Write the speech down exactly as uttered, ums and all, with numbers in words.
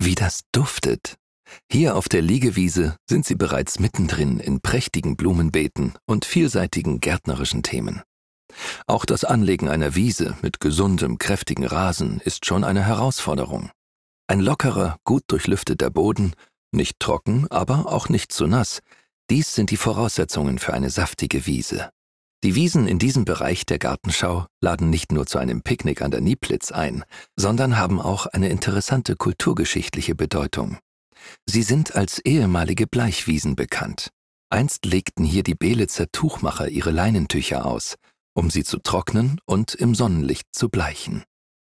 Wie das duftet! Hier auf der Liegewiese sind Sie bereits mittendrin in prächtigen Blumenbeeten und vielseitigen gärtnerischen Themen. Auch das Anlegen einer Wiese mit gesundem, kräftigen Rasen ist schon eine Herausforderung. Ein lockerer, gut durchlüfteter Boden, nicht trocken, aber auch nicht zu nass, dies sind die Voraussetzungen für eine saftige Wiese. Die Wiesen in diesem Bereich der Gartenschau laden nicht nur zu einem Picknick an der Nieplitz ein, sondern haben auch eine interessante kulturgeschichtliche Bedeutung. Sie sind als ehemalige Bleichwiesen bekannt. Einst legten hier die Belitzer Tuchmacher ihre Leinentücher aus, um sie zu trocknen und im Sonnenlicht zu bleichen.